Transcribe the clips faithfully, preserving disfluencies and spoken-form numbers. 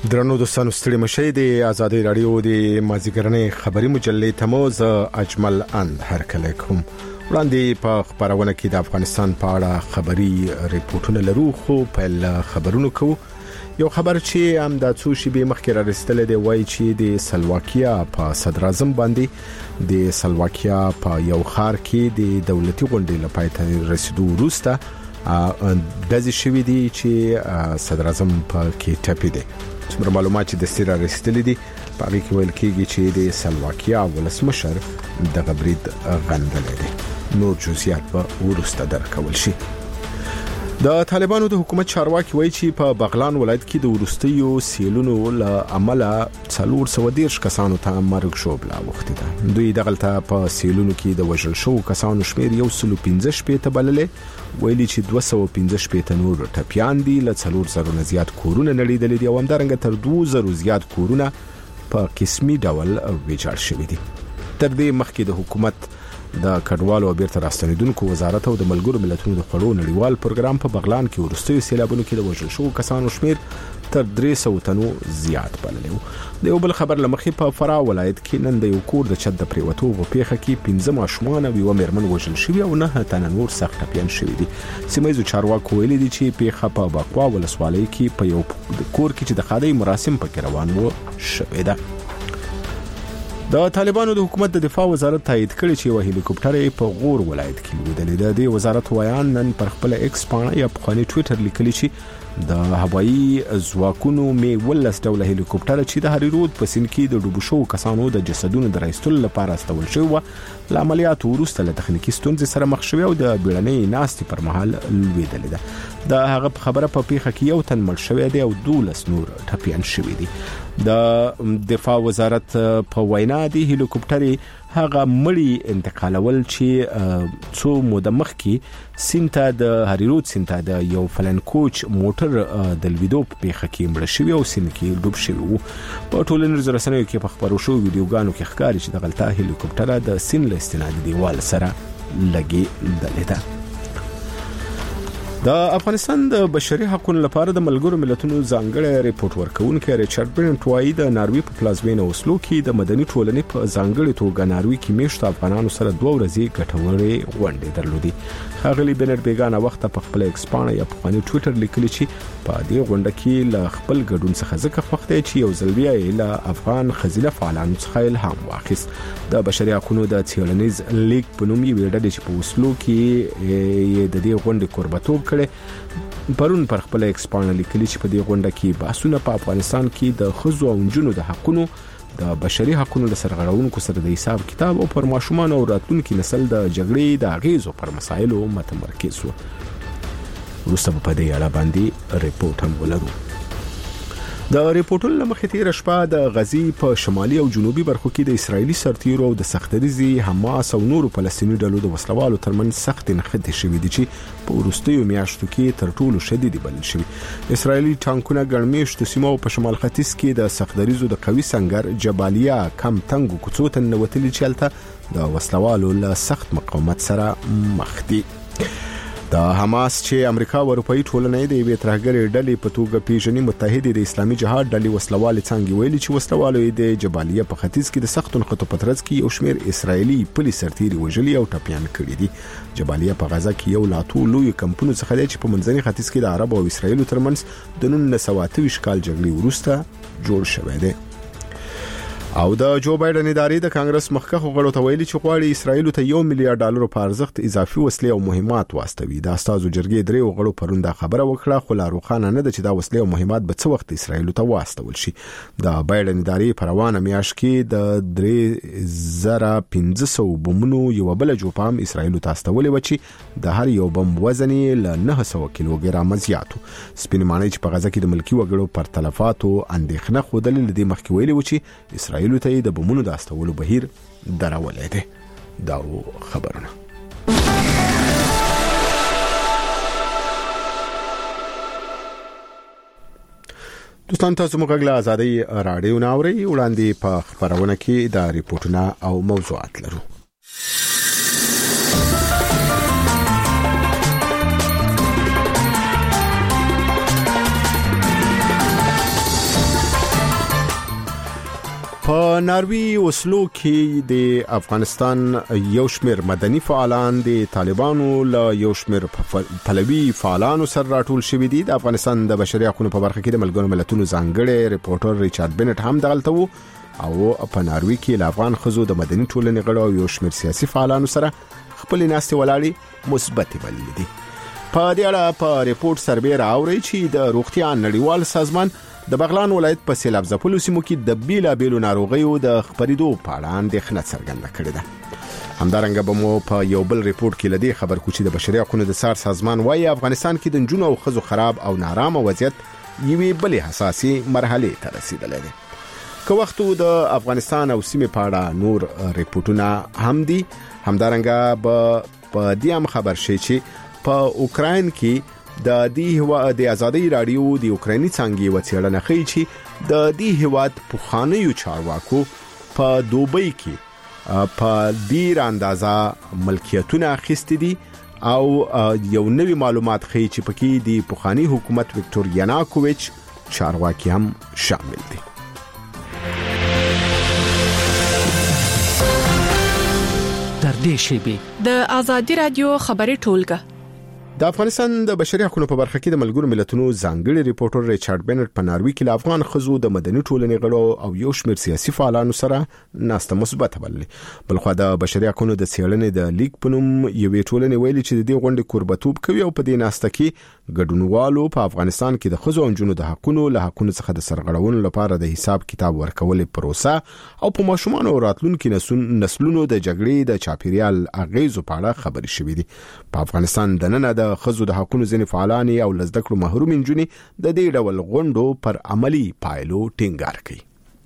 درنو دوستانو ستړي مشه دي آزادي رادیو د مازیګرنې خبري مجلې تموز اجمل اند هر کله کوم وړاندې په خبرونه کې د افغانستان په اړه خبري ریپورتونه لرو خو په خبرونو کو یو خبر چې هم د څو شی به مخکې را رسیدل دی وای چې د سلواکیا په صدر اعظم باندې د سلواکیا په یو خار کې د دولتي غونډې لپاره ته رسیدو وروسته د ځې شوی دی چې صدر اعظم په کې ټپي دی څومره معلومات چې د سیره رسیدلې دي په هغه کې ویل کېږي چې د سلواکیا ولسمشر د غبرید غندل دي نور جزئیات به ورسته درکول شي. د طالبانو د حکومت چارواکي وایي چې په بغلان ولایت کې د ورستیو سیلونو له عمله څلور سوه دیرش کسانو ته مرګ شوبله وخته ده. دوی دغلته په سیلونو کې د وژل شو کسانو شمیر یو سل او پنځه شپېته بللې ویلي چې دوه سوه او پنځه شپېته نور ټپيان دي له څلور زره نه زیات کورونه نړیدلې دي او همدارنګه تر دوه زره زیات کورونه په قسمي ډول ویجاړ شوي دي. تر دې مخکې د حکومت د کډوالو او بیرته راستنیدونکو وزارت او د ملګرو ملتونو د خړو نړیوال پروګرام په بغلان کې ورستیو سیلابونو کې د وژل شو کسانو شمیر تر درې سوه تنو زیات بللی و. د یو بل خبر لمخې په فراه ولایت کې نن د یو کور د چت د پریوتو په پیښه کې پنځه ماشومان او یوه مېرمن وژل شوي او نه تنه نور سخت ټپیان شوي دي. سیمه ییزو چارواکو ویلي دي چې پیښه په بقوا ولسوالۍ کې په یو کور کې چې د خادۍ مراسم پکې روان وو شوې ده. د طالبانو د حکومت د دفاع وزارت تایید کړی چې یو هلیکوپټر په غور ولایت کې لیدل دی. د وزارت ویان نن پر خپل ایکس باندې یا په خاني ټوئیټر لیکلی چې د هوایي ځواکونو می ولس ډول هلیکوپټر چې د هریرود په سین کې د ډوبو شو کسانو د جسدونو د راستلو لپاره استول شو و ل عملیات وروسته له تخنیکی ستونزې سره مخ شوی او د بیړنۍ ناستې پر مهال لویدل ده. د هغه خبره په پیښه کې یو تن مړ شوی دی او دولس نور ټپيان شوي دي. د دفاع وزارت په وینا دی هلیکوپټر هغه مړی انتقالول چې څو موده مخکې سینته د هریرود سینته د یو فلن کوچ موټر د لویدو په پیښه کې مړ شوی او سین کې ډوب شوی وو. په ټولنیزو رسنیو کې په خبرو شو ویډیوګانو کې ښکاري چې د غلطه هلیکوپټر د سین له استنادي دیوال سره لګي دلته. د افغانستان د بشري حقوقو لپاره د ملګرو ملتونو ځانګړی ریپورت ورکونکي ریچارډ برنټ وايي د ناروی په پلازمینه اوسلو کې د مدني ټولنې په ځانګړي توګه ناروی کې میشته افغانانو سره دوه ورځې ګټورې غونډې درلودي. خاغلی بنر بیگانه وخت په خپل ایکسپانه یا په خاني ټوئیټر لیکلی چې په دې غونډه کې له خپل ګډون څخه ځکه خوښ دی چې یو ځل بیا له افغان خزینه فعالانو څخه الهام واخیست. د بشري حقوقو د څیړنیز لیگ په نوم یې ویډل چې په اوسلو کې د دې غونډې قربتوب کړي پرون پر خپل ایکسپانه لیکلی چې په دې غونډه کې بحثونه په افغانستان کې د خزو او نجونو د حقوقو د بشري حقوقو د سرغړونکو سره د حساب کتاب او پر ماشومان او راتلونکي نسل د جګړې د اغیزو پر مسایلو متمرکز وو. وروسته په دې اړه باندې ریپورت هم ولرو. د ریپورتونو لمخې تیر شپه د غزي په شمالي او جنوبي برخو کې د اسرایلی سرتیرو او د سختریزي حماس او نورو فلسطیني ډلو د وسلوالو ترمنځ سخت نښتې شوې دي چې په وروستیو میاشتو کې تر ټولو شدید بلل شوی. اسرایلی ټانکونه ګڼمېشتو سیمو په شمال ختیځ کې د سختریزو د قوي سنگر جبالیا کم تنګو کوڅو ته نوتلي چې هلته د وسلوالو له سخت مقاومت سره مخ دي. د حماس چې امریکا او اروپאי ټولنې د یوې ترهګرې ډلې په توګه پیژني متحده د اسلامي جهاد ډلې وسلوال څنګه ویلي چې وسلوالو د جبالیا په ختیځ کې د سختو نښتو په ترڅ کې یو شمېر اسرایلی پولیس سرتیري وژلي او ټپيان کړي دي. جبالیا په غزا کې یو لاتو لوی کمپونو څخه دی چې په منځني ختیځ کې د عرب او اسرایل ترمنځ د نولس سوه اته ویشت کال جګړې وروسته جوړ شوی دی. او د جو بایدن ادارې د کانګرس مخکښو غړو ته ویلي چې غواړي اسرایل ته یو میلیارډ ډالر په ارزښت اضافي وسلې او مهمات واستوي. د استازو جرګې درې غړو پرون دا خبره وکړه خو لا روښانه نه ده چې دا وسلې او مهمات به څه وخت اسرایل ته واستول شي. د بایدن ادارې په روانه میاشت کې د درې زره پنځه سوه بمونو یو بل جوپام اسرایل ته استولې و چې د هر یو بم وزن له نه سوه کیلوګرام زیاتو. سپینمانه چې په غزا کې د ملکی وګړو پر تلفاتو اندېښنه خوده لدې مخکې ویلي و چې اسرایل ته د بمونو د استولو بهیر درولې ده. دا خبرونه دوستان تاسو موږ غلا آزادي رادیو ناوري وړاندې په خبرونه کې د ریپورتونه او موضوعات لرو. په ناروی اوسلو کې د افغانستان یو شمېر مدني فعالان د طالبانو له یو شمېر پلوي فعالانو سره راټول شوي دي. د افغانستان د بشري حقوقو په برخه کې د ملګرو ملتونو ځانګړي ریپورټر ریچارډ بنټ هم دغلته وو او په ناروی کې ل افغان خزو د مدني ټولنې غړو او یو شمېر سیاسي فعالانو سره خپل ناستې ولاړې مثبت بللې دي. په دې اړه په ریپورت سربېره راوړي چې د روغتیا نړیوال سازمان د بغلان ولایت په سیلاب ځپلو سیمو کې د بیلا بیلو ناروغیو د خبرېدو په اړه اندېښنه څرګنده کړې ده. همدارنګه به مو په یو بل ریپورت کې لدی خبر کوچی د بشري حقوقو د سار سازمان وايي افغانستان کې د جنونو او خزو خراب او نارامه وضعیت یوې بلې حساسي مرحله ته رسیدلې ده. که وخت د افغانستان او سیمې په اړه نور ریپورتونه هم دي. همدارنګه به په دې هم خبر شي چې په اوکراین کې د دې هوا د ازادي رادیو د اوکرایني څنګه وڅېړنه کوي چې د دې هواد پوخانیو چارواکو په دوبۍ کې په ډیر اندازه ملکیتونه اخیستي دي او یو نوی معلومات کوي چې پکې د پوخانی حکومت وکټور یناکوویچ چارواکي هم شامل دي. تر دې شی د ازادي رادیو خبري ټولګه د افغانستان د بشري حقوقو په برخه کې د ملګرو ملتونو ځانګړي ریپورټر ریچارډ بنټ په ناروی کې د افغان خزو د مدني ټولنې غړو او یو شمېر سیاسي فعالانو سره ناسته مثبت بللې. بلخو د بشري حقوقو د څېړنې د لیک په نوم یوې ټولنې ویلي چې د دې غونډې کوربتوب کوي او په دې ناسته کې ګډونوالو په افغانستان کې د خزو او جنونو د حقوقو له حقوقو څخه د سرغړونې لپاره د حساب کتاب ورکولې پروسه او په ماشومان او راتلونکو نسلونو د جګړې د چاپیریال اغیزو په اړه خبري شوې دي. په افغانستان د نن د خزو د حقوقو ځینې فعالان او لزدکړو محروم انجونی د دې ډول غونډو پر عملی پایلو ټینګار کوي.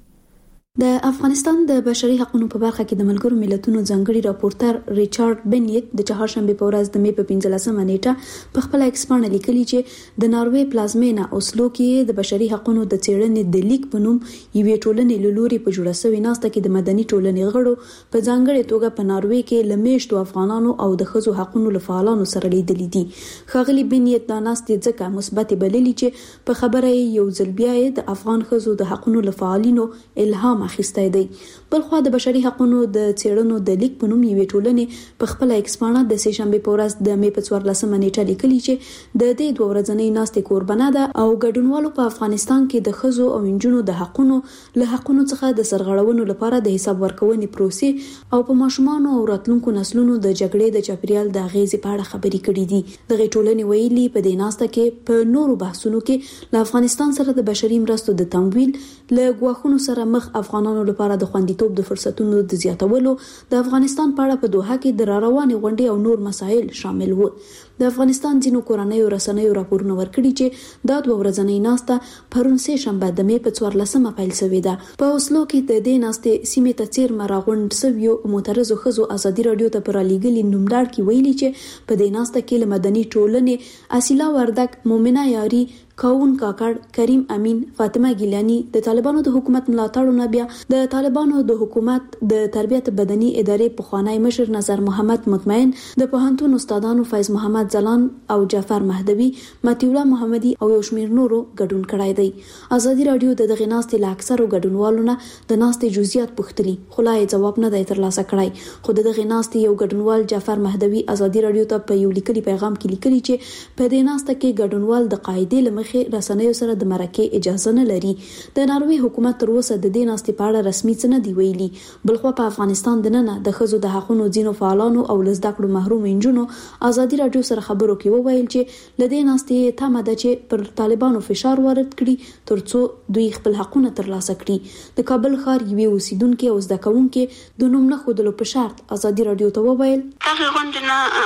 د افغانستان د بشري حقوقو په برخه کې د ملګرو ملتونو ځانګړي راپورټر ریچارډ بنیت د چهارشنبه په ورځ د می په پنځلسمه نیټه په خپل ایکس باندې لیکلي چې د ناروی پلازمینا اوسلو کې د بشري حقوقو د څېړنې د لیک په نوم یوې ټولنې له لوري په جوړه شوې ناسته کې د مدني ټولنې غړو په ځانګړي توګه په ناروی کې لمیشتو افغانانو او د خزو حقوقو لفعالانو سره لیدلې دي. خاغلی بنیت دا ناسته ځکه مثبت بللې چې په خبره یو ځل بیا د افغان خزو د حقوقو لفعالینو الهام اخیستی دی. بلخو د بشري حقوقو د څېړنو د لیک په نوم یوې ټولنې په خپل ایکسپانه د سه شنبه په ورځ د می په څوارلسمه نیټه لیکلي چې د دې دوه ورځنۍ ناستې کوربنه ده او ګډونوالو په افغانستان کې د خزو او انجونو د حقوقو له حقوقو څخه د سرغړونو لپاره د حساب ورکونې پروسې او په ماشومان او راتلونکو نسلونو د جګړې د چاپیریال د اغیزې په اړه خبرې کړې دي. د ټولنې ویلي په دې ناسته کې په نورو بحثونو کې له افغانستان سره د بشري مرستو د تمویل له غواخونو سره مخ افغانانو لپاره د خوندیتوب د فرصتونو د زیاتولو د افغانستان په اړه په دوحه کې د راروانې غونډې او نور مسایل شامل وو. د افغانستان ځینو کورنیو رسنیو راپورونه ورکړي چې دا دوه ورځنۍ ناسته پرون سه شنبه د می په څوارلسمه پیل شوې ده. په اوسلو کې د دې ناستې سیمې ته څیرمه راغونډ شویو معترضو خزو ازادي رادیو ته پر لیګلي نومدار کې ویلي چې په دې ناسته کې له مدني ټولنې اصیلا وردک، مومنه یاری، کاون کاکړ، کریم امین، فاطمه ګیلانی، د طالبانو د حکومت ملاتړو بیا د طالبانو د حکومت د تربیت بدني ادارې پخوانی مشر نظر محمد مطمئن، د پوهنتون استادانو فیض محمد زلان او جعفر مهدوی، متی الله محمدي او یو شمېر نورو ګډون کړی دی. ازادي رادیو د دغه ناستې له اکثرو ګډونوالو نه د ناستې جزئیات پوښتلي خو لا یې ځواب نه دی ترلاسه کړی. خو د دغه ناستې یو ګډونوال جعفر مهدوی ازادي رادیو ته په یو لیکلي پیغام کې لیکلي چې په دې ناسته کې ګډونوال د قاعدې لمخې رسنیو سره د مرکه اجازه نه لري. د ناروی حکومت تر اوسه د دې ناستې په اړه رسمي څه نه دی ویلي. بلخو په افغانستان د نن د خزو د حقوقو ځینو فعالانو او لزدکړو محروم انجونو ازادي رادیو سره خبرو کې وویل چې لدې ناستې تمه ده چې پر طالبانو فشار وارد کړي ترڅو دوی خپل حقوقونه ترلاسه کړي. د کابل ښار یوې اوسیدونکو او زدکونکو د نوم نه خودلو په شرط ازادي رادیو ته وویل هغه غونډه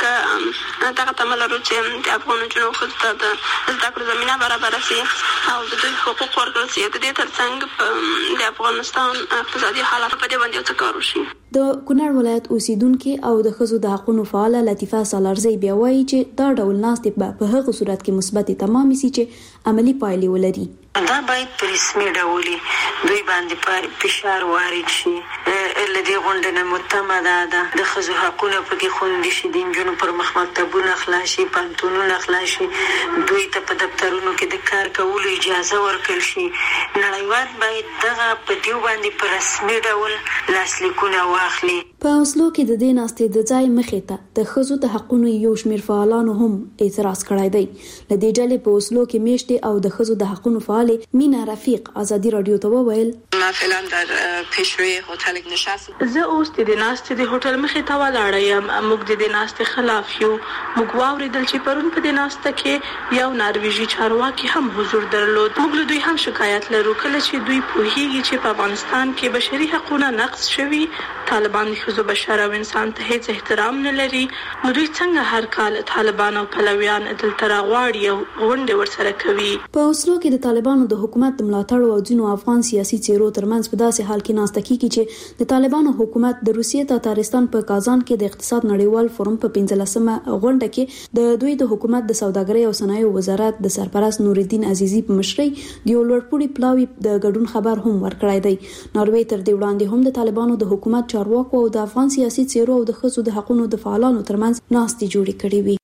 مونږ دغه تمه لرو چې د افغان جنو خزو ته د زدکړو زمينه برابر شي او د دوی حقوق ورکړل شي. د دې ترڅنګ د افغانستان اقتصادي حالات په دې باندې څه کار وشي. د کونړ ولایت اوسیدونکو او د خزو د حقوقو فعال لطیفه سالارزی بیا وایي چې دا ډول ناستې په هغه صورت کې مثبت تمامي سي چې عملی پایلې ولري. دا باید په رسمي ډول دوی باندې فشار وارد شي. لدې غونډې نه متمه ده د ښځو حقونه پکې خوندي شي، د نجونو پر مخ مکتبونه خلاص شي، پوهنتونونه خلاص شي، دوی ته په دفترونو کې د کار کولو اجازه ورکړل شي. نړیوال باید دغه په دیو باندې په رسمي ډول لاسلیکونه واخلي. په اوسلو کې د دې ناستې د ځای مخې ته د ښځو د حقونو یو شمېر فعالانو هم اعتراض کړی دی. له دې ډلې په اوسلو کې میشتې او د ښځو د حقونو فعالې مینا رفیق ازادي رادیو ته وویل ما فعلا در پیشروی هتل نشست زه اوس د ناستې د هوټل مخې ته ولاړه یم. موږ د دې ناستې خلاف یو. موږ واوریدل چې پرون په دې ناسته کې یو نارویجي چارواکي هم حضور درلود. موږ له دوی هم شکایت لرو کله چې دوی پوهیږي چې په افغانستان کې بشري حقوقونه نقض شوي، طالبان د ښځو بشر او انسان ته هیڅ احترام نه لري. نو دوی څنګه هر کال طالبان او پلویان دلته راغواړي او غونډې ورسره کوي؟ په اوسلو کې د طالبانو د حکومت د ملاتړ او ځینو افغان سیاسي څیرو ترمنځ په داسې حال کې ناسته کیږي چې د طالبانو حکومت د روسیې تاتارستان په کازان کې د اقتصاد نړیوال فورم په پنځلسمه غونډه کې د دوی د حکومت د سوداګرۍ او صنایعو وزارت د سرپرست نورالدین عزیزي په مشرۍ د یو لوړپوړي پلاوي د ګډون خبر هم ورکړی دی. ناروې تر دې وړاندې هم د طالبانو د حکومت چارواکو او د افغان سیاسي څیرو او د ښځو د حقوقو د فعالانو ترمنځ ناستې جوړې کړې وي.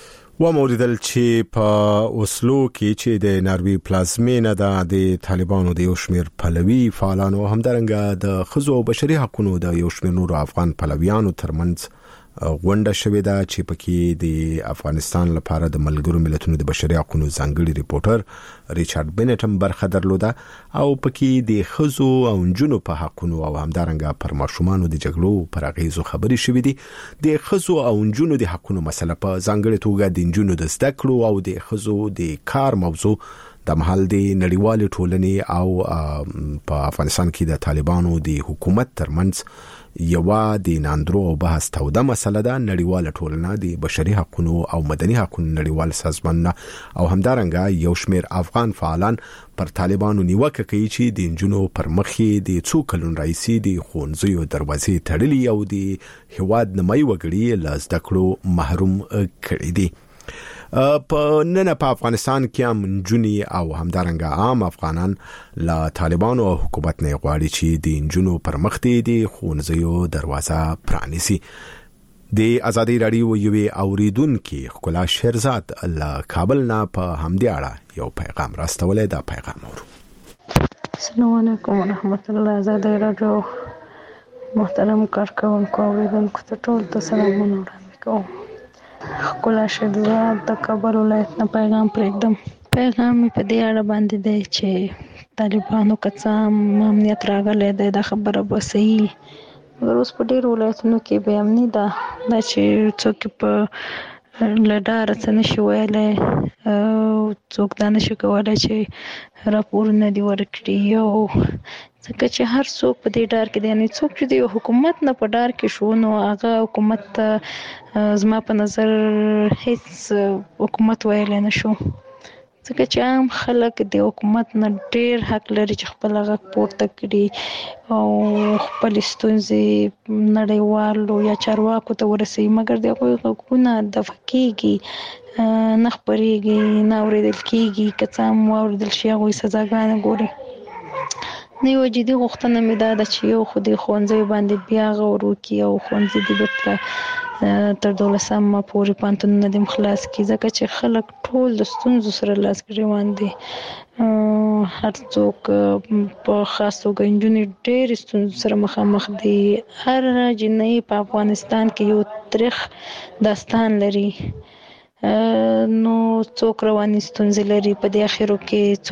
و موریدل چې په اوسلو کې چې د ناروې پلازمینه ده د طالبانو د یو شمېر پلوي فعالانو همدارنګه د ښځو او بشري حقوقو د یو شمېر نورو افغان پلویانو ترمنځ غونډه شوې ده چې پکې د افغانستان لپاره د ملګرو ملتونو د بشري حقوقو ځانګړي ریپورټر ریچارډ بنټ هم برخه درلوده او پکې د ښځو او نجونو په حقوقو او همدارنګه پر ماشومانو د جګړو پر اغیزو خبرې شوې دي. د ښځو او نجونو د حقوقو مسله په ځانګړي توګه د نجونو د زده کړو او د ښځو د کار موضوع د محل د نړیوال ټولنې او په افغانستان کې د طالبانو د حکومت ترمنځ یو د ناندرو او بحث توده مسله ده. نړیوال ټولنه د بشري حقوقو او مدني حقوقو نړیوال سازمان او همدارنګه یو شمېر افغان فعالان پر طالبانو نیوکه کوي چې د نجونو پر مخې د څو کلونو راهیسې د ښوونځیو دروازې تړلي او د هیواد نیمایي وګړي له زده کړو محروم کړي دي. په نن په افغانستان کې هم نجونې او همدارنګه عام افغانان له طالبانو او حکومت نه غواړي چې د نجونو پر مخ د ښوونځیو دروازه پرانیسي. د ازادي رادیو یوې اوریدونکو ښکلا شیرزاد له کابل نه په همدې اړه یو پیغام راستولی. دا پیغام ورو. السلام علیکم ورحمت الله. ازادي رادیو محترم کارکونکو اوریدونکو ته ټول ته سلامونه وړاندې کوم. ښکلا شیرزاد د کابل ولایت نه پیغام پرېږدم. پیغام مې په دې اړه باندې دی چې طالبانو که څه هم امنیت راغلی دی دا خبره به صحیح، مګر اوس په ډېرو ولایتونو کې بې امني ده. دا چې څوک په له ډاره څه نشي ویلی، څوک دا نشي کولی چې راپورونه دې ورکړي، او ځکه چې هر څوک په دې ډار کې دی. یعنې څوک چې د یو حکومت نه په ډار کې شو نو هغه حکومت ته زما په نظر هیڅ حکومت ویلی نه شو، ځکه چې عام خلک د حکومت نه ډېر حق لري چې خپل غږ پورته کړي او خپلې ستونزې نړیوالو یا چارواکو ته ورسوي، مګر د هغوی غږونه دفع کېږي نه خپرېږي نه اورېدل کېږي. که څه هم واورېدل شي هغوی سزاګانې ګوري. نه یوه جدي غوښتنه مې دا ده چې یو خو د ښوونځیو باندې بیا غور وکړي او ښوونځي دې بېرته تر دولسمه پورې پوهنتونونه دې هم خلاص کړي، ځکه چې خلک ټول د ستونزو سره لاس ګرېوان دي. هر څوک په خاص توګه نجونې ډېرې ستونزو سره مخامخ دي. هر جنۍ په افغانستان کې یو تریخ داستان لري. نو څوک رواني ستونزې لري په دې اخرو کې،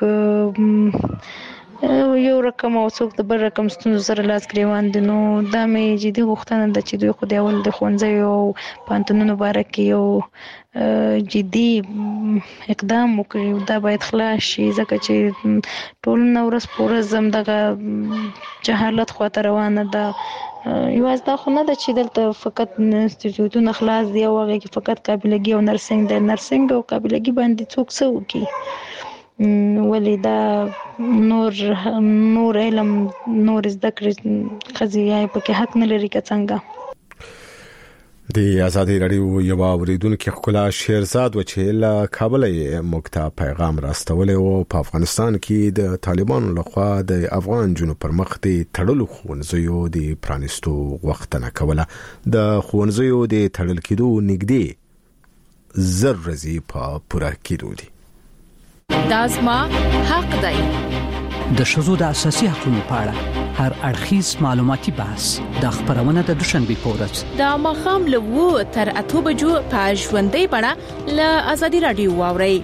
څوک یو رقم او څوک د بل رقم ستونزو سره لاس ګرېوان دي. نو دا مې جدي غوښتنه ده چې دوی خو د اول د ښوونځیو او پوهنتونونو باره کې یو جدي اقدام وکړي. دا باید خلاص شي، ځکه چې ټولنه ورځ په ورځ همدغه جهالت خواته روانه ده. یوازې دا خو نه ده چې دلته فقط انسټیټیوټونه خلاص دي او هغې کې فقط قابلګي او نرسنګ دی. نرسنګ او قابلګي باندې څوک څه وکړي؟ ولې دا نور نور علم نور زده کړې ښځې یا پکې حق نه لري که څنګه؟ د آزادۍ رادیو یو اوریدونکو خپل شیرزاد و چې له کابل یې مقتا پیغام راستولې او په افغانستان کې د طالبانو لخوا د افغان جنوب پر مخ د تړلو خوندزیو د پرانستو وختنه کوله د خوندزیو د تړل کېدو نږدې زر رزي په پوره کېدو دي دازما حق دی د شذو د اساسي حقوقو په اړه هر اړخیز معلوماتي بحث د خبرونه د دوشنبه پورز د مخام له وو تر اته بجو په ژوندۍ بڼه له آزادي رادیو واوري.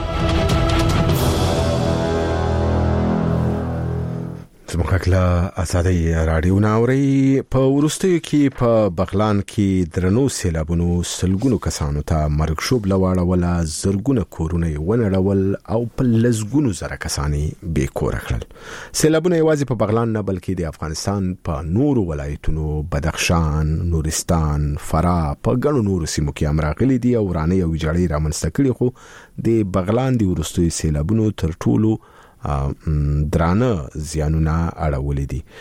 زموږ کله آزادۍ رادیو ناوري په ورستیو کې په بغلان کې درنو سیلابونو سلګونو کسانو ته مرګ شوب لواړه ولا زرګونه کورونه ونړول او په لزګونو زره کسانی به کور کړل. سیلابونه یوازې په بغلان نه بلکې د افغانستان په نورو ولایتونو بدخشان، نورستان، فراه په ګڼو نورو سیمو کې امراغلي دي او ورانه او ویجاړي رامنځته کړي، خو د بغلان د ورستیو سیلابونو تر ټولو درانه زیانونه اړولې دي.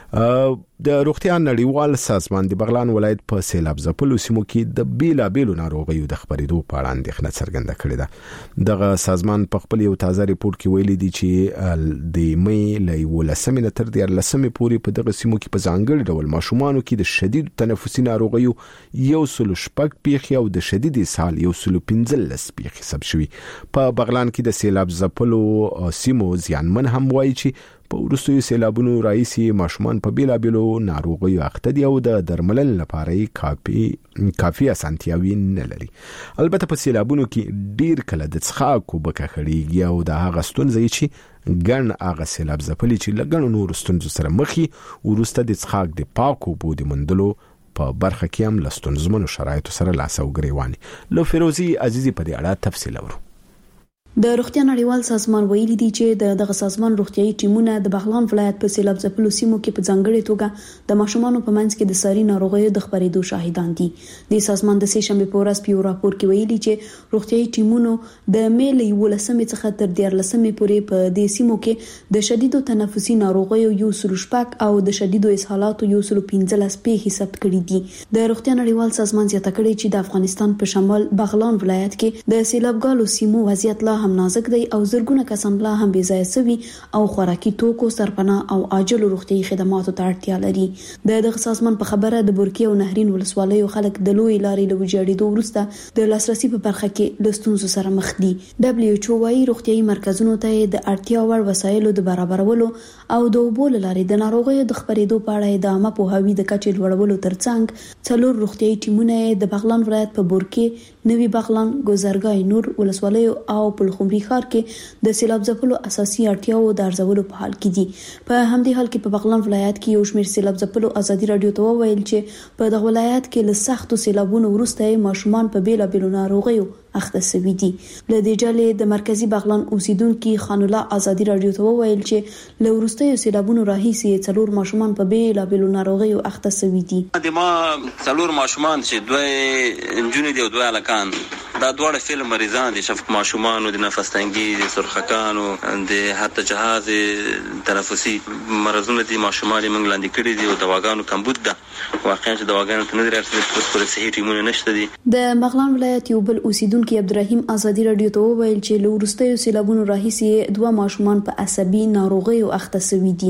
د روغتیا نړیوال سازمان د بغلان ولایت په سیلاب ځپلو سیمو کې د بیلا بیلو ناروغیو د خبرېدو په اړه اندېښنه څرګنده کړې ده. دغه سازمان په خپل یو تازه ریپورت کې ویلي دي چې د مې له یولسمې تر دیارلسمې پورې په دغه سیمو کې په ځانګړي ډول ماشومانو کې د شدید تنفسي ناروغیو یو سل شپږ پیښې او د شدید اسهال یو سل پنځلس پیښې ثبت شوي. په بغلان کې د سیلاب ځپلو سیمو زیانمن هم وایي چې په ورستیو سیلابونو راځي ماشومان په بیلا بیلو ناروغیو اخته دي او د درملن لپاره کافي کافي اسانتیاوي نه لري. البته په سیلابونو کې ډیر کله د څښاک او بکخړیږي او د هغه ستونزې چې ګڼ هغه سیلاب ځپلي چې لګڼ نور ستونزو سره مخي ورسته د څښاک د پاکو بو د مندلو په برخه کې هم لستونزمنو شرایطو سره لاس او ګریواني. لو فیروزی عزیزی په دې اړه تفصیل اورو. د روغتیا نړیوال سازمان ویلي دی چې دغه سازمان روغتيایي ټیمونه د بغلان ولایت په سیلاب ځپلو سیمو کې په ځانګړي توګه د ماشومانو په منځ کې د ساري ناروغیو د خبرېدو شاهدان دي. د سازمان د سه شنبه په ورځ په یو راپور کې ویلي چې روغتيایي ټیمونو د مې له یولسمې څخه تر دیارلسمې پورې په دې سیمو کې د شدیدو تنفسي ناروغیو یو سل شپږ او د شدیدو اسهالاتو یو سل پنځلس پیښې ثبت کړي دي. د روغتیا نړیوال سازمان زیاته کړي چې د افغانستان په شمال بغلان ولایت کې د سیلابګالو سیمو وضعیت لا هم نازک دی او زرګونه کسان لا هم بې ځای سوي او خوراکي توکو، سرپناه او عاجل روغتيایي خدماتو ته اړتیا لري. د دغه سازمان په خبره د بورکي او نهرین ولسوالیو خلک د لوی لارې له وجاړېدو وروسته د لاسرسي په برخه کې لستونزو سره مخ دي. دبليو ایچ او وايي روغتيایي مرکزونو ته د اړتیا وړ وسایلو د برابرولو او د اوبو لارې د ناروغیو د خبرېدو په اړه د عامه پوهاوي د کچې لوړولو ترڅنګ څلور روغتيایي ټیمونه د بغلان ولایت په بورکي، نوی بغلان، ګوزرګای نور ولسوالیو او پلخمري ښار کې د سیلاب ځپلو اساسي اړتیاو د ارزولو په حال کې دي. په همدې حال کې په بغلان ولایت کې یو شمېر سیلاب ځپلو آزادي رادیو ته وویل چې په دغه ولایت کې له سختو سیلابونو وروسته ماشومان په بیلا بیلو ناروغیو اخته شوي دي. له دې ډلې د مرکزی بغلان اوسیدونکو خان الله آزادي رادیو ته وویل چې له وروستیو سیلابونو راهیسې څلور ماشومان په بیلا بیلو ناروغیو اخته شوي دي. د ما څلور ماشومان چې دوه انجونې دي او دوه الکان، دا دوه فعل مریضان دي، شفق ماشومان د نفس تنګي، د سرخکانو، د حتی جهاز تنفسي مرزونه دي ماشومان موږ لاندې کړی دي او دواګانو کمبود ده. واقعا چې دواګانو ته نه درځي په صحي ټیمونه نشته دي. د بغلان ولایت یو بل اوسیدونکو عبدالرحیم آزادي رادیو ته وویل چې له وروستیو سیلابونو راهیسې دوه ماشومان په عصبي ناروغیو اخته شوي دي.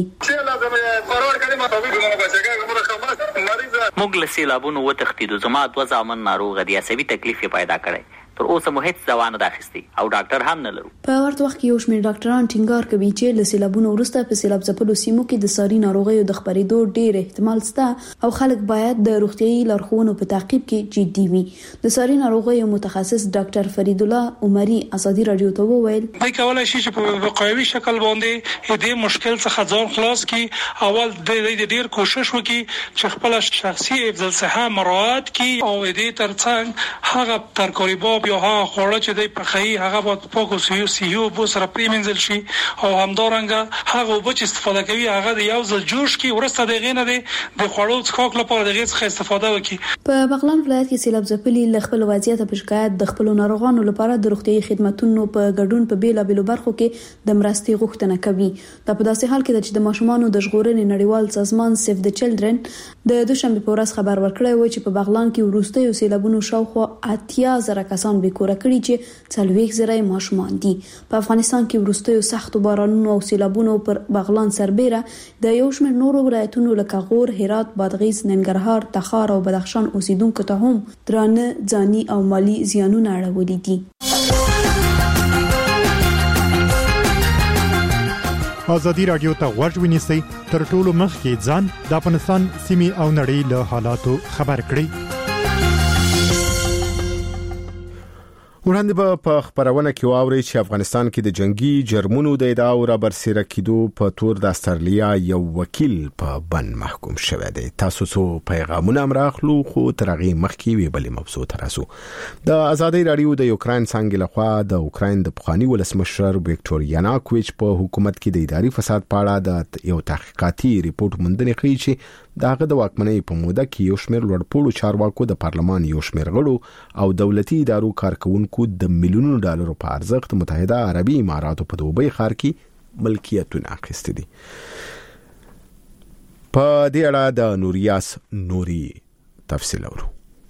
موږ له سیلابونو وتښتېدو، زما دوه زامن ناروغه دي، عصبي تکلیف یې پیدا کړی، تر اوسه مو هیڅ دوا نه ده اخیستې او ډاکټر هم نه لرو. په ورته وخت کې یو شمېر ډاکټران ټینګار کوي چې له سیلابونو وروسته په سیلاب ځپلو سیمو کې د ساري ناروغیو د خبرېدو ډېر احتمال شته او خلک باید د روغتيایي لارښوونو په تعقیب کې جدي وي. د ساري ناروغیو متخصص ډاکټر فرید الله عمري آزادي رادیو ته وویل دوی کولای شي چې په وقایوي شکل باندې دې مشکل څخه ځان خلاص کړي. اول د دې ډېر کوشش وکړي چې خپل شخصي حفظ الصحه مراعات کړي او دې ترڅنګ هغه ترکاریبا بیا هغه خوړه چې د پخې هغه په پاکو سیو سیو بو سره پریمنځل شي او همدارنګه هغه وبچ استفاده کوي هغه د یو ځل جوش کی ورسته د غینه د خوړو څخه لپاره د غیڅ څخه استفاده وکړي. په بغلان ولایت کې سیلاب ځپلي ل خپل وضعیت په شکایت د خپل ناروغانو لپاره د روغتي خدماتو په ګډون په بیلا بیلو برخو کې د مرستي غوښتنه کوي. دا په داسې حال کې چې د ماشومانو د ژغورنې نړیوال سازمان سیف د چلډرن د دوشنبه په ورځ خبر ورکړی و چې په بغلان کې وروستي سیلابونو شاوخوا اتیا زره کسان به کور کړی چې څلوېښت زره ماشومان دي. په افغانستان کې وروستي سخت بارانونو او سیلابونو پر بغلان سربېره د یو شمېر نورو ولایتونو لکه غور، هرات، بادغیس، ننګرهار، تخار او بدخشان اوسیدونکو ته هم درانه ځاني او مالی زیانونه اړولي دي. ازادي رادیو ته غوږ ونیسئ تر ټولو مخکې ځان د افغانستان سیمې او نړۍ له حالاتو خبر کړئ. وړاندې په خبرونه کې واوري چې افغانستان کې د جنگي جرمونو د ادعاو را برسېره کېدو په تور د استرالیا یو وکیل په بند محکوم شوی دی. تاسو څو پیغامونه امراخلو خو ترغه مخکې وی بلې موضوع تراسو. د ازادي رادیو د یوکرين څنګه لخوا د اوکرين د پخوانی ولسمشر ویکټور یناکوویچ په حکومت کې د اداري فساد په اړه د یو تحقیقاتي ریپورت موندنې کوي چې داغه د واکمنۍ په موده کې یو شمېر لوړپوړو چارواکو د پارلمان یو شمېر غړو او دولتي ادارو کارکونکو د میلیونونو ډالرو په ارزښت متحده عربي اماراتو په دوبۍ ښار کې ملکیتونه اخیستي دي. په دې اړه د نوریاس نوري تفصیل اورو.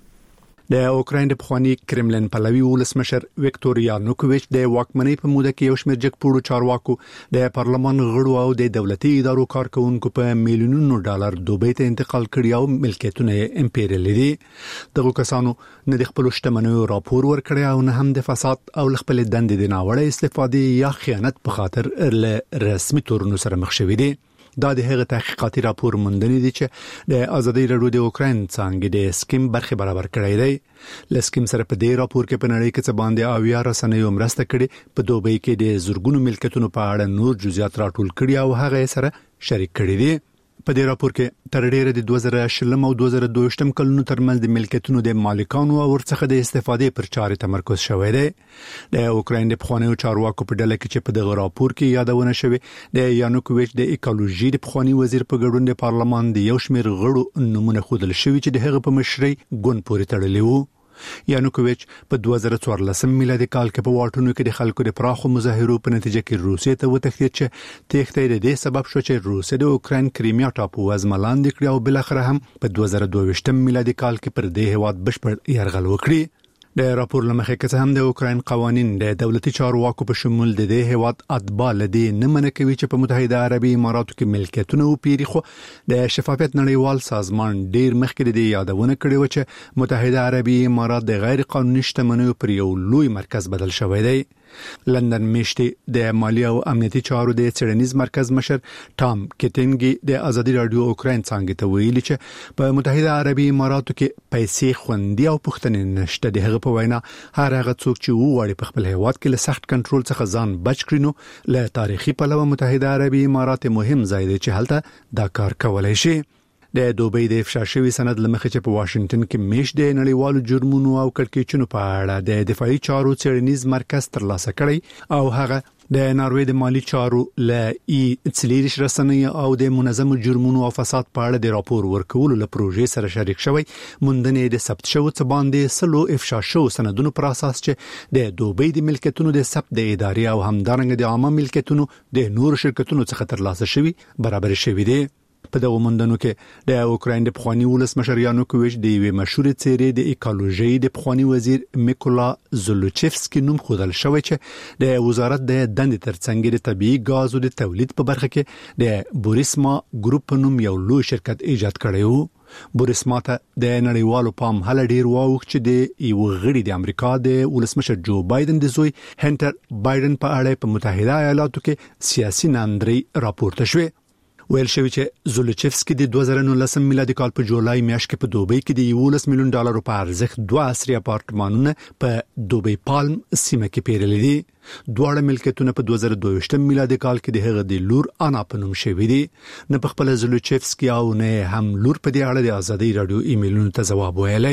د اوکراین د پخوانی کرملین پلوي ولسمشر ویکټور یانوکوویچ د واکمنۍ په موده کې یو شمېر جګپوړو چارواکو د پارلمان غړو او د دولتي ادارو کارکونکو په میلیونونو ډالر دوبۍ ته انتقال کړي او ملکیتونه امپیریل دي. دغه کسانو نه د خپل شتمنیو راپور ورکړی او نه هم د فساد او خپل دندې د ناوړه استفادې یا خیانت په خاطر له رسمي تورونو سره مخ شوي دي. دا د هغه تحقیقاتي راپور موندنې دي چې د ازادي رادیو د اوکراین څنګه د سکیم برخه برابر کړی دی. لسکیم سره په دې راپور کې په نړۍ کې څه باندې اویا رسنیو مرسته کړي په دوبۍ کې د زورګونو ملکیتونو په اړه نور جزئیات راټول کړي او هغه سره شریک کړي دي. په دې راپور کې تر ډیره د دوه زره شلم او دوه زره دوه شتم کلونو ترمنځ د ملکیتونو د مالکانو او ورڅخه د استفادې پر چارې تمرکز شوی دی. د اوکراین د پخوانیو چارواکو په ډله کې چې په دغه راپور کې یادونه شوی د یانوکوویچ د ایکولوژي د پخوانی وزیر په ګډون د پارلمان د یو شمېر غړو نمونه خودل شوی چې د هغه په مشرۍ ګوند پورې تړلی وو. یانوکوویچ په دوه زره څوارلسم میلادي کال کې په واټونو کې د خلکو د پراخو مظاهرو په نتیجه کې روسیې ته وتښتید چې تېښته د دې سبب شو چې روسیې د اوکراین کریمیا ټاپو وزمه لاندې کړی او بل اخر هم په دوه زره دوه شتم میلادي کال کې پر دې هواد بشپړ یرغل وکړي. د راپور لمخې کې هم د اوکراین قوانين د دولتي چارواکو په شمول د دې هواد اتباع لدی نه منع کوي چې په متحده عربي اماراتو کې ملکیتونه او پیری خو د شفافیت نړیوال سازمان ډیر مخکې د یادونه کړې و چې متحده عربي امارات د غیر قانوني شتمنیو پر یو لوی مرکز بدل شوی دی. لندن میشتي د مالی او امنیتي چارو د څېړنیز مرکز مشر ټام کټینګي د ازادي رادیو اوکراین څنګه ته ویلي چې په متحده عربي اماراتو کې پیسې خوندي او پښتنې نشته. د هغه په وینا هر هغه څوک چې وغواړي په خپل هیواد کې له سخت کنټرول څخه ځان بچ کړي نو له تاریخي پلوه متحده عربي امارات مهم ځای دی چې هلته دا کار کولای شي. د دوبۍ د افشا شوی سند لمخې چې په واشنگټن کې میش د نړیوالو جرمونو او کړکېچونو په اړه د دفاعي چارو څېړنیز مرکز ترلاسه کړی او هغه د ناروې د مالی چارو ل ای څلېرش رسنۍ او د منظم جرمونو او فساد په اړه د راپور ورکولو له پروژې سره شریک شوی. موندنې د ثبت شوو څه باندې سلو افشا شو سندونو پر اساس چې د دوبۍ د ملکیتونو د ثبت د ادارې او همدارنګه د عامه ملکیتونو د نور شرکتونو څخه ترلاسه شوی برابر شوی دی. په دغه موندنو کې د اوکراین د پخوانی ولسمشر یانوکوویچ د یوې مشهور څېرې د ایکولوژي د پخوانی وزیر میکولا زولوچفسکي نوم خودل شوی چې د وزارت د دندې ترڅنګ د طبيعي غازو د تولید په برخه کې د بوریسما ګروپ په نوم یو لوی شرکت ایجاد کړی وو. بوریسما ته د نړیوالو پام هله ډیر واوښت چې د یو غړي د امریکا د ولسمشر جو بایدن د زوی هنټر بایدن په اړه په متحده ایالاتو کې سیاسي ناندري راپورته شوی. ویل شوی چې زولوچفسکي د دوه زره نولسم میلادي کال په جولای میاشت کې په دوبۍ کې د یولس میلیون ډالر په ارزښت دوه عصري اپارتمانونه په دوبۍ پالم سیمه کې پیرلي دي. دواړه ملکیتونه په دوه زره دوه شتم میلادي کال کې د هغه د لور انا په نوم شوی دي. نه په خپل زولوچفسکي او نه هم لور په دې اړه د ازادي رادیو ایمیلونو ته جواب ویلی.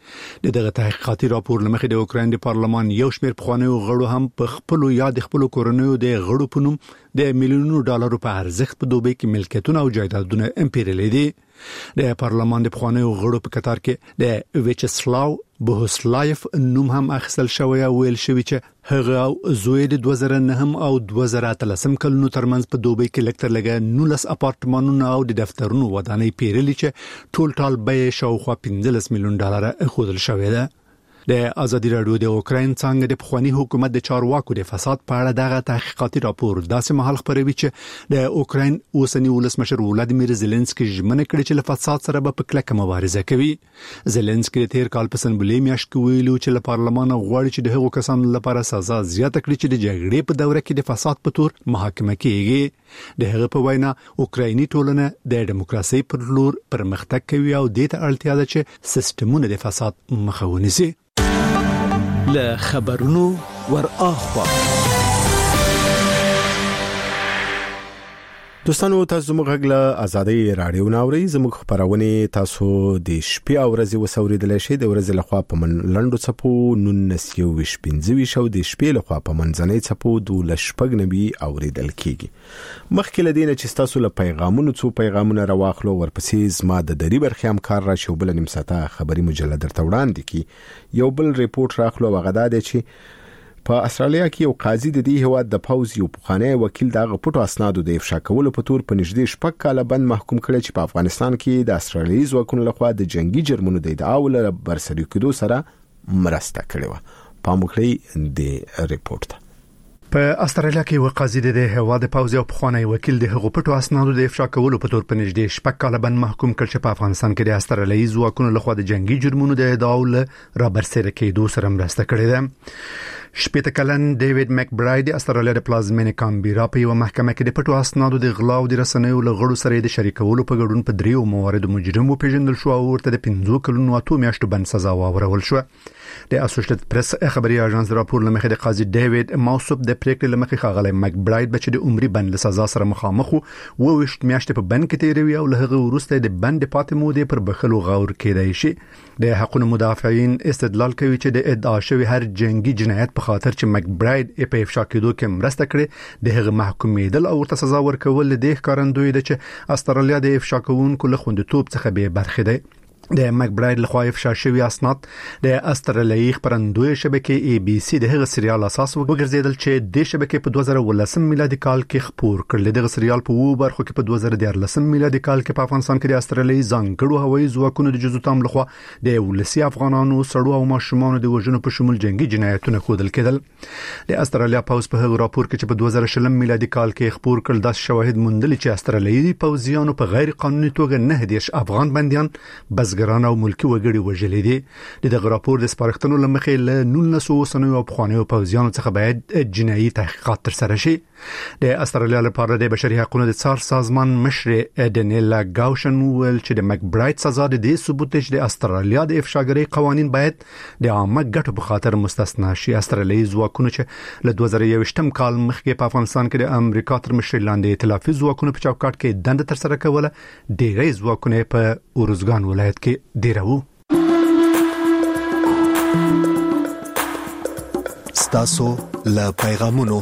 د دغه تحقیقاتي راپور لمخې د اوکراین د پارلمان یو شمېر پخوانیو غړو هم په خپل یا د خپل کورنیو د غړو په نوم د میلیونونو ډالرو په ارزښت په دوبۍ کې ملکیتونه او جایدادونه امپیریالي دي. د پارلمان د پخوانیو غړو په کتار کې د ویچسلاو بوهسلایف نوم هم اخیستل شوی او ویل شوی چې هغه او زوی د دوه زره نه او دوه زره اتلسم کلونو ترمنځ په دوبۍ کې لکتر لګه نولس اپارتمانونه او د دفترونو ودانۍ پیرلي چې ټول ټال به شاوخوا پنځلس میلیون ډالر اخودل شوی ده. د ازادي راډیو د اوکراین څنګه د پخوانی حکومت د چارواکو د فساد په اړه دغه تحقیقاتي راپور داسې مهال خبروي چې د اوکراین اوسنی ولسمشر ولادیمیر زيلنسکي ژمنه کړې چې له فساد سره به په کلکه مبارزه کوي. زيلنسکي تیر کال په سنبلې میاشت کې ویلو چې له پارلمان غواړي چې د هغو کسانو لپاره سزا زیاته کړي چې د جګړې په دوره کې د فساد په تور محاکمه کیږي. د هغه په وینا اوکرایني ټولنه د دیموکراسي پر لور پرمختګ کوي او د ته اړتیا ده چې سیستمونه د فساد مخه ونیسي. له خبرونو ور اخوا دوستانو تاسو موږ غږ ازادي رادیو ناوړي زموږ خبرونه تاسو د شپې او ورځې وسوریدل شي د ورځې لخوا په من لندو چپو نونس یو وش پنځوي شو د شپې لخوا په منځنۍ چپو د لشپګ نبی اوریدل کیږي. مخکې لدینه چې تاسو له پیغامونو څو پیغامونه راواخلو ورپسې زما د دری برخه هم کار را شو بل نیم ساعته خبري مجله درته وړاندې کی یو بل ریپورت راخلو وغدا د چې په استرالیا کې یو قاضي د دې هواد د پاوز یو پخوانی وکیل دغه پټو اسنادو د افشا کولو په تور په نږدې شپږ کاله بند محکوم کړي چې په افغانستان کې د استرالیایي ځواکونو لخوا د جنگي جرمونو د ادعاو له برسري کېدو سره مرسته کړې و. پاموکړی د ریپورت په استرالیا کې یو قاضي د هواد د پاوز یو پخوانی وکیل د هغو پټو اسنادو د افشا کولو په تور په نږدې شپږ کاله بند محکوم کړ چې په افغانستان کې د استرالیایي ځواکونو لخوا د جنگي جرمونو د ادعاو له رابرسري کېدو سره مرسته کړې ده. شپږ کلن ډیوډ مکبراید د استرالیا د پلازمینه کامبيرا په یو محکمه کې د پټو اسنادو د غلا او د رسنیو له غړو سره د شریکولو په ګډون په دریو مواردو مجرم پیژندل شو او ورته د پنځو کلونو اته میاشتو بند سزا واورول شو. د اسوسییټډ پریس خبري اژانس راپور لمخې د قاضي ډیوډ موصوب د پریکړې لمخې خاغلی مکبراید بچ د عمري بند له سزا سره مخامخ وو وشت میاشتې په بند کې تیروي او له هغه وروسته د بند پاتې مودې پر بخلو غور کېدای شي. د حقوقو مدافعین استدلال کوي چې د ادعا شوی هر جنگي جنایت په خاطر چې مکبراید په افشا کېدو کې مرسته کړې د هغه محکومیدل او ورته سزا ورکول د ښکارندوی د چې استرالیا د افشا کوونکو له خوندیتوب څخه به برخه ده. د مکبراید له خوا افشا شوی اسناد د استرالیایي خبرندوی شبکې ای بي سي د هغه سریال اساس وګرځیدل چې د شبکې په دوه زره ولسم میلادي کال کې خبر کړل. د سریال په وو برخو کې په دوه زره دیارلسم میلادي کال کې په افغانستان کې د استرالیایي ځانګړو هوایي ځواکونو د جزو تام لخوا د ولسی افغانانو سړو او ماشومان د وژنو په شمول جنگي جنایتونه خودل کېدل. د استرالیا پاوز په هغه راپور کې چې په دوه زره شلم میلادي کال کې خبر کړل د شواهد موندل چې استرالیایي پوځیانو په غیر قانوني توګه نه دیش افغان بنديان بس ګران او ملکی وګړي وژلې دي. د راپور د سپارښتنو لمخې له نولس سنوي او پخوانیو پوځیانو څخه باید جنایي تحقیقات ترسره شي. د استرالیا لپاره د بشري حقوقو د څار سازمان مشر اډنیلا گاوشن ویل چې د مکبراید سزا د دې ثبوت چې د استرالیا د افشاګری قوانين باید د عامه ګټو په خاطر مستثنا شي. استرالیایي ځواکونو چې له دوه زره یوویشتم کال مخکې په افغانستان کې د امریکا تر مشرۍ لاندې ائتلافي ځواکونو په چوکاټ کې دنده ترسره کوله ډېری ځواکونه په اورزګان ولایت کې ډیرو. ستاسو له پیغامونو.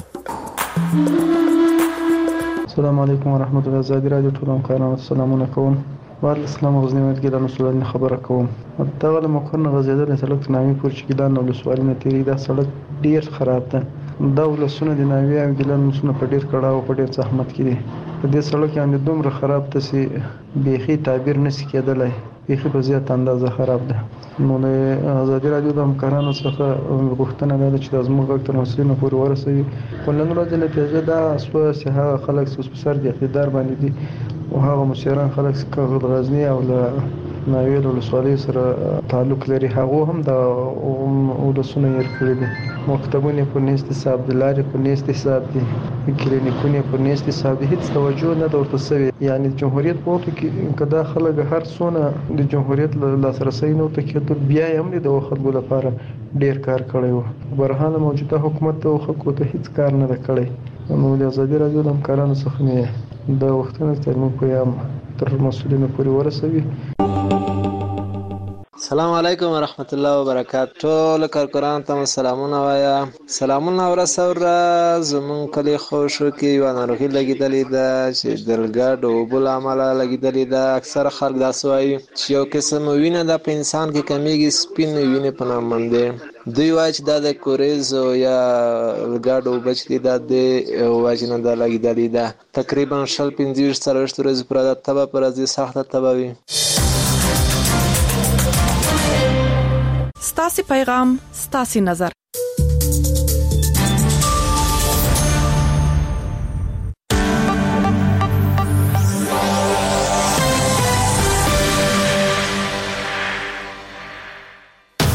السلام علیکم ورحمت الله. ازادي رادیو ټول همکارانو سلامونه کوم. وعلیکم السلام غزنی ودګل مسولان خبره کوم. دا له مکرنه غزیدل سړک نامي پورچګیلان نو سوالونه تیری دا سړک ډیر خراب ده. دا ولسونه د ناوی او ګلان مسونه په ډیر کړهو په ډیر زحمت کړي. په دې سړک باندې دومره خراب ده چې بيخي تعبیر نشي کېدلای. بيخي په زیات اندازه خراب ده. نو له ازادي رادیو د همکارانو څخه غوښتنه ده چې زموږ تر مسلمانانو پورې ورسوي. ولنو راځي نتیجه دا اسوه سه خلک سپسر د اقتدار باندې دي او هغه مشران خلک څخه غزنی او له ناویل ولسوالۍ سره تعلق لري. هغه هم د ولسونه یې کړی دي. مکتبونه په نيست حساب د لارې په نيست حساب دي. کلینیکونه په نيست حساب دي. هیڅ توجه نه ورته شوی. یعنی جمهوریت په وخت کې کدا خلک هر څونه د جمهوریت لاسرسي نو ته کېدل بیا هم د خلکو لپاره ډیر کار کړی و. برهانه موجوده حکومت ته خلکو ته هیڅ کار نه کړی. نو د ازادي رادیو د همکارانو څخه نه د وختونو تر مو په یم تر مسولینو پورې ورسوي. السلام علیکم ورحمت الله وبرکاته. ټول کارکونکو ته سلامونه وایا. سلامونه ورسوره. زمون کلی خوشو کې یو ناروغي لګیدلې ده چې دلګډ او بل عمله لګیدلې ده. اکثر خلک دا سوایي چې یو قسم وینه د په انسان کې کمیږي، سپین وینه په نام باندې دوی وایي چې دا د کوریز یا دلګډ او بچ دي د واجنه د لګیدلې ده. تقریبا شل پنځه څلوېښت ورځې پر د تبه پر ځای سخته تبه وي. ستاسو پیغام ستاسو نظر.